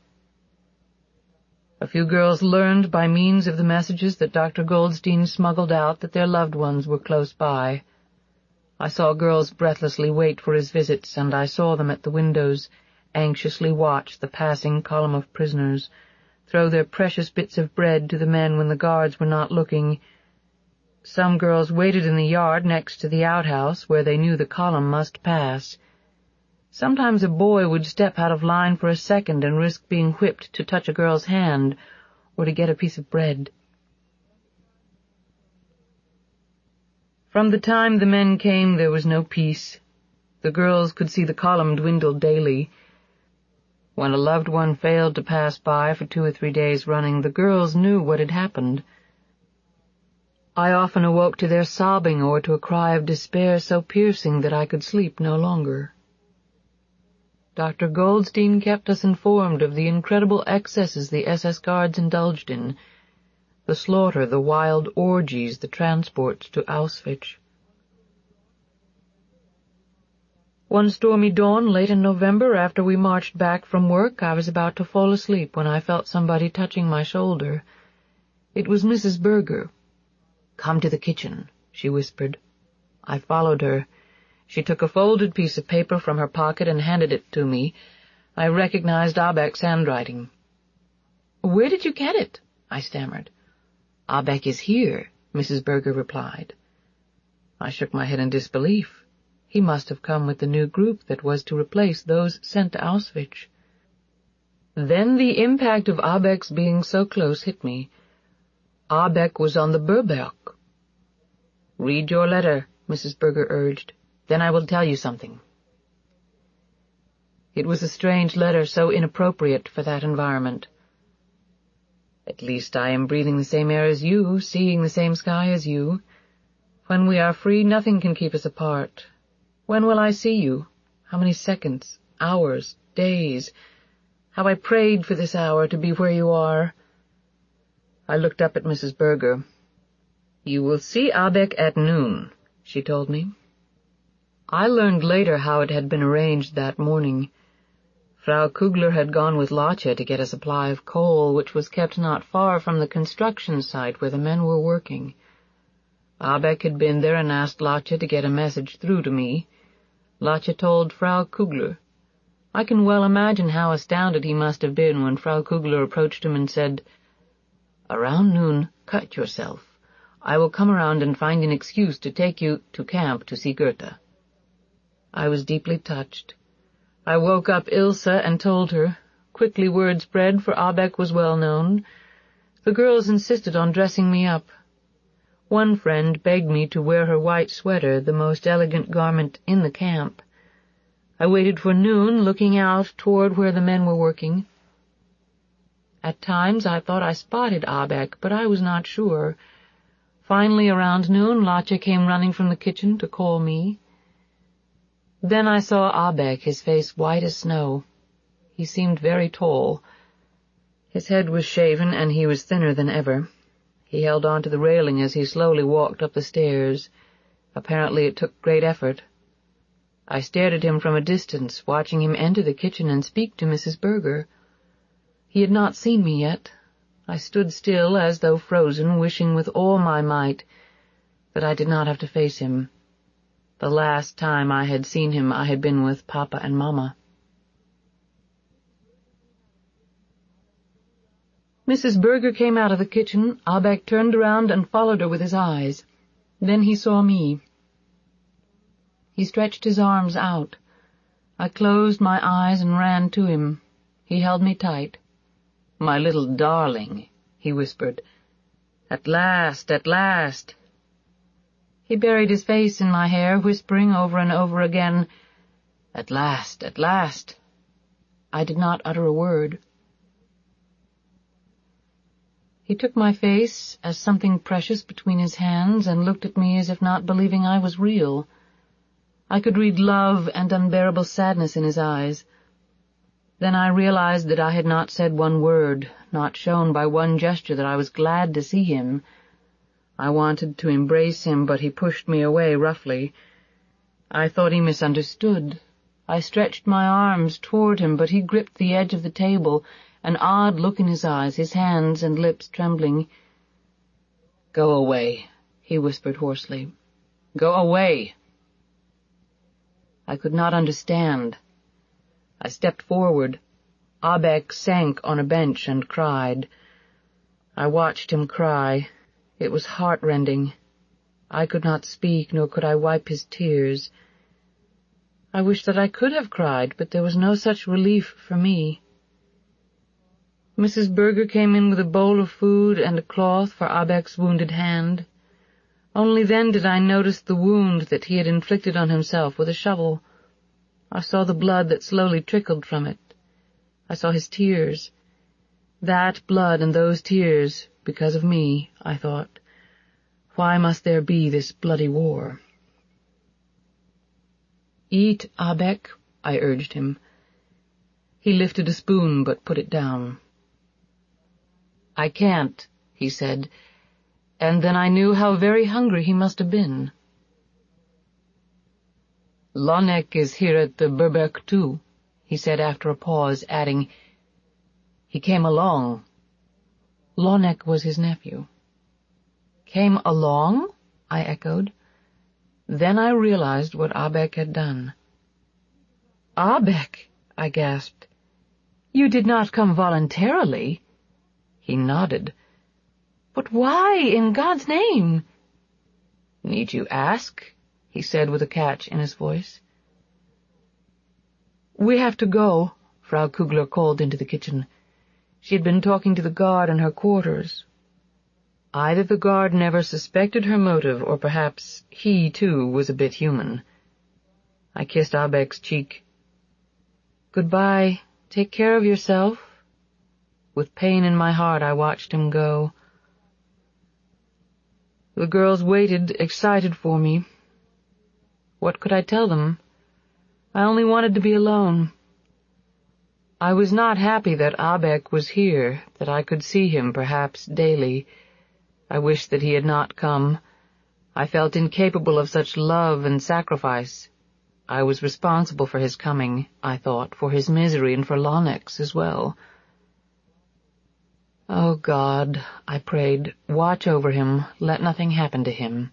[SPEAKER 1] A few girls learned by means of the messages that Doctor Goldstein smuggled out that their loved ones were close by. I saw girls breathlessly wait for his visits, and I saw them at the windows, anxiously watch the passing column of prisoners, throw their precious bits of bread to the men when the guards were not looking. Some girls waited in the yard next to the outhouse where they knew the column must pass. Sometimes a boy would step out of line for a second and risk being whipped to touch a girl's hand or to get a piece of bread. From the time the men came, there was no peace. The girls could see the column dwindle daily. When a loved one failed to pass by for two or three days running, the girls knew what had happened. I often awoke to their sobbing or to a cry of despair so piercing that I could sleep no longer. Doctor Goldstein kept us informed of the incredible excesses the S S guards indulged in, the slaughter, the wild orgies, the transports to Auschwitz. One stormy dawn late in November, after we marched back from work, I was about to fall asleep when I felt somebody touching my shoulder. It was Missus Berger. "Come to the kitchen," she whispered. I followed her. She took a folded piece of paper from her pocket and handed it to me. I recognized Abek's handwriting. "Where did you get it?" I stammered. "Abek is here," Missus Berger replied. I shook my head in disbelief. He must have come with the new group that was to replace those sent to Auschwitz. Then the impact of Abek's being so close hit me. Abek was on the Berberg. "Read your letter," Missus Berger urged. "Then I will tell you something." It was a strange letter, so inappropriate for that environment. "At least I am breathing the same air as you, seeing the same sky as you. When we are free, nothing can keep us apart. When will I see you? How many seconds, hours, days? How I prayed for this hour to be where you are." I looked up at Missus Berger. "You will see Abek at noon," she told me. I learned later how it had been arranged that morning. Frau Kugler had gone with Lotje to get a supply of coal, which was kept not far from the construction site where the men were working. Abek had been there and asked Lotje to get a message through to me. Lotje told Frau Kugler. I can well imagine how astounded he must have been when Frau Kugler approached him and said, "Around noon, cut yourself. I will come around and find an excuse to take you to camp to see Goethe." I was deeply touched. I woke up Ilse and told her. Quickly word spread, for Abek was well known. The girls insisted on dressing me up. One friend begged me to wear her white sweater, the most elegant garment in the camp. I waited for noon, looking out toward where the men were working. At times I thought I spotted Abek, but I was not sure. Finally, around noon, Lotje came running from the kitchen to call me. Then I saw Abek, his face white as snow. He seemed very tall. His head was shaven, and he was thinner than ever. He held on to the railing as he slowly walked up the stairs. Apparently it took great effort. I stared at him from a distance, watching him enter the kitchen and speak to Missus Berger. He had not seen me yet. I stood still, as though frozen, wishing with all my might that I did not have to face him. The last time I had seen him I had been with Papa and Mama. Missus Berger came out of the kitchen. Abek turned around and followed her with his eyes. Then he saw me. He stretched his arms out. I closed my eyes and ran to him. He held me tight. "My little darling," he whispered. "At last, at last." He buried his face in my hair, whispering over and over again, "At last, at last." I did not utter a word. He took my face as something precious between his hands and looked at me as if not believing I was real. I could read love and unbearable sadness in his eyes. Then I realized that I had not said one word, not shown by one gesture that I was glad to see him. I wanted to embrace him, but he pushed me away roughly. I thought he misunderstood. I stretched my arms toward him, but he gripped the edge of the table, an odd look in his eyes, his hands and lips trembling. "Go away," he whispered hoarsely. "Go away." I could not understand. I stepped forward. Abek sank on a bench and cried. I watched him cry. It was heart-rending. I could not speak, nor could I wipe his tears. I wished that I could have cried, but there was no such relief for me. Missus Berger came in with a bowl of food and a cloth for Abek's wounded hand. Only then did I notice the wound that he had inflicted on himself with a shovel. I saw the blood that slowly trickled from it. I saw his tears. That blood and those tears, because of me, I thought. Why must there be this bloody war? "Eat, Abek," I urged him. He lifted a spoon but put it down. "I can't," he said, and then I knew how very hungry he must have been. "Lonek is here at the Berberg too," he said after a pause, adding, "He came along." Lonek was his nephew. "Came along?" I echoed. Then I realized what Abek had done. "Abek," I gasped. "You did not come voluntarily." He nodded. "But why, in God's name?" "Need you ask?" he said with a catch in his voice. "We have to go," Frau Kugler called into the kitchen. She had been talking to the guard in her quarters. Either the guard never suspected her motive, or perhaps he, too, was a bit human. I kissed Abek's cheek. "Goodbye. Take care of yourself." With pain in my heart, I watched him go. The girls waited, excited for me. What could I tell them? I only wanted to be alone. I was not happy that Abek was here, that I could see him, perhaps, daily. I wished that he had not come. I felt incapable of such love and sacrifice. I was responsible for his coming, I thought, for his misery and for Lonix as well. "Oh, God," I prayed, "watch over him, let nothing happen to him."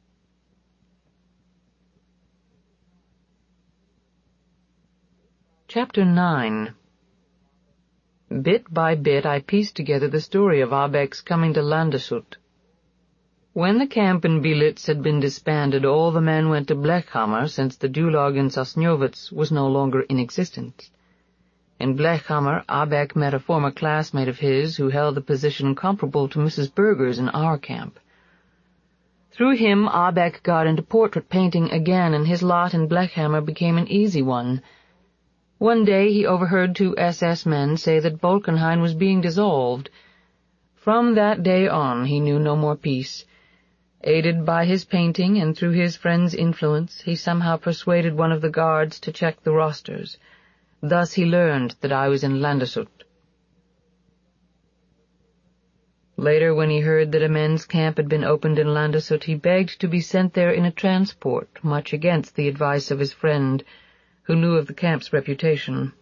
[SPEAKER 1] Chapter nine. Bit by bit I pieced together the story of Abek's coming to Landeshut. When the camp in Belitz had been disbanded, all the men went to Blechhammer, since the Dulag in Sosnowitz was no longer in existence. In Blechhammer, Abek met a former classmate of his who held a position comparable to Missus Berger's in our camp. Through him, Abek got into portrait painting again, and his lot in Blechhammer became an easy one. One day he overheard two S S men say that Bolkenhain was being dissolved. From that day on he knew no more peace. Aided by his painting and through his friend's influence, he somehow persuaded one of the guards to check the rosters. Thus he learned that I was in Landeshut. Later, when he heard that a men's camp had been opened in Landeshut, he begged to be sent there in a transport, much against the advice of his friend, who knew of the camp's reputation.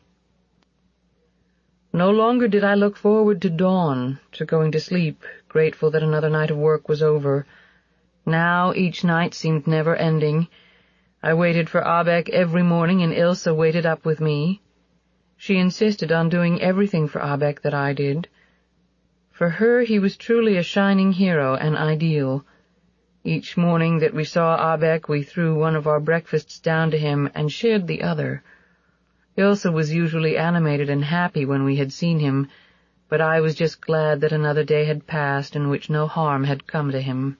[SPEAKER 1] No longer did I look forward to dawn, to going to sleep, grateful that another night of work was over. Now each night seemed never-ending. I waited for Abek every morning, and Ilse waited up with me. She insisted on doing everything for Abek that I did. For her he was truly a shining hero, an ideal. Each morning that we saw Abek, we threw one of our breakfasts down to him and shared the other. Ilse was usually animated and happy when we had seen him, but I was just glad that another day had passed in which no harm had come to him.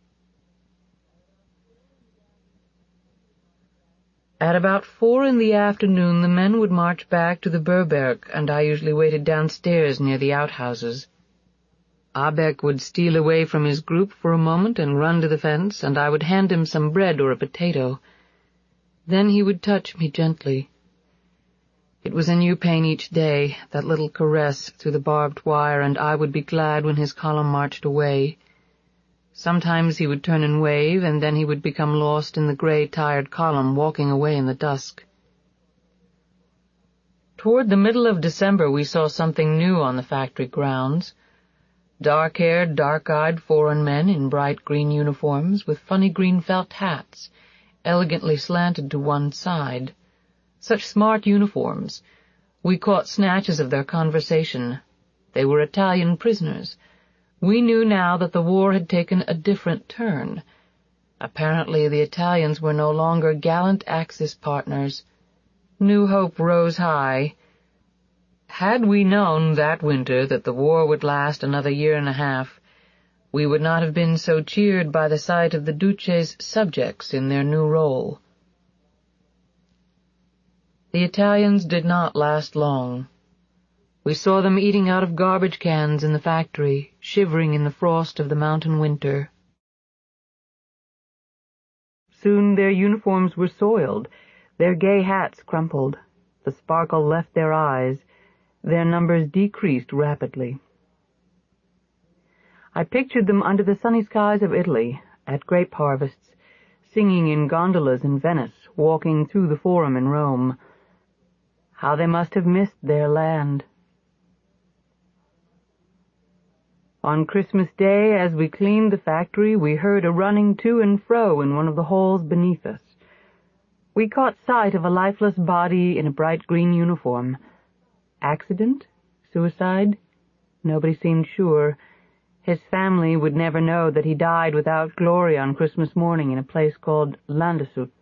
[SPEAKER 1] At about four in the afternoon the men would march back to the Berberg, and I usually waited downstairs near the outhouses. Abek would steal away from his group for a moment and run to the fence, and I would hand him some bread or a potato. Then he would touch me gently. It was a new pain each day, that little caress through the barbed wire, and I would be glad when his column marched away. Sometimes he would turn and wave, and then he would become lost in the grey, tired column, walking away in the dusk. Toward the middle of December we saw something new on the factory grounds. Dark-haired, dark-eyed foreign men in bright green uniforms, with funny green felt hats, elegantly slanted to one side. Such smart uniforms. We caught snatches of their conversation. They were Italian prisoners. We knew now that the war had taken a different turn. Apparently the Italians were no longer gallant Axis partners. New hope rose high. Had we known that winter that the war would last another year and a half, we would not have been so cheered by the sight of the Duce's subjects in their new role. The Italians did not last long. We saw them eating out of garbage cans in the factory, shivering in the frost of the mountain winter. Soon their uniforms were soiled, their gay hats crumpled, the sparkle left their eyes, their numbers decreased rapidly. I pictured them under the sunny skies of Italy, at grape harvests, singing in gondolas in Venice, walking through the Forum in Rome. How they must have missed their land. On Christmas Day, as we cleaned the factory, we heard a running to and fro in one of the halls beneath us. We caught sight of a lifeless body in a bright green uniform. Accident? Suicide? Nobody seemed sure. His family would never know that he died without glory on Christmas morning in a place called Landeshut.